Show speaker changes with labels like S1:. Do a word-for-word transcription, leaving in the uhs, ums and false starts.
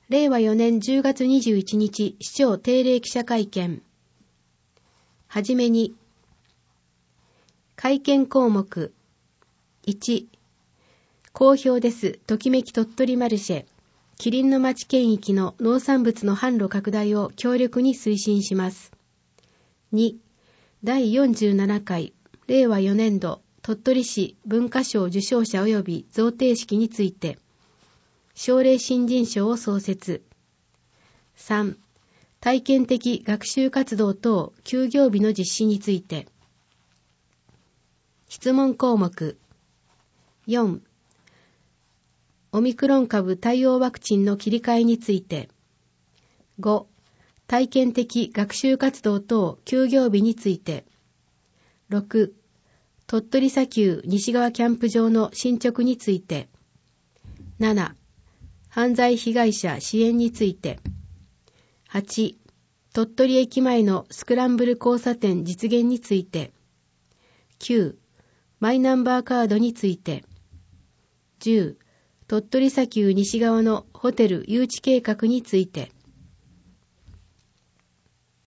S1: れいわよねんじゅうがつにじゅういちにち市長定例記者会見。はじめに、会見項目。いち、好評です。ときめき鳥取マルシェ。キリンの町県域の農産物の販路拡大を強力に推進します。に、だいよんじゅうななかいれいわよねんど鳥取市文化賞受賞者及び贈呈式について、奨励新人賞を創設。さん、体験的学習活動等休業日の実施について。質問項目。よん、オミクロン株対応ワクチンの切り替えについて。ご、体験的学習活動等休業日について。ろく、鳥取砂丘西側キャンプ場の進捗について。なな、犯罪被害者支援について。はち、鳥取駅前のスクランブル交差点実現について。きゅう、マイナンバーカードについて。じゅう、鳥取砂丘西側のホテル誘致計画について。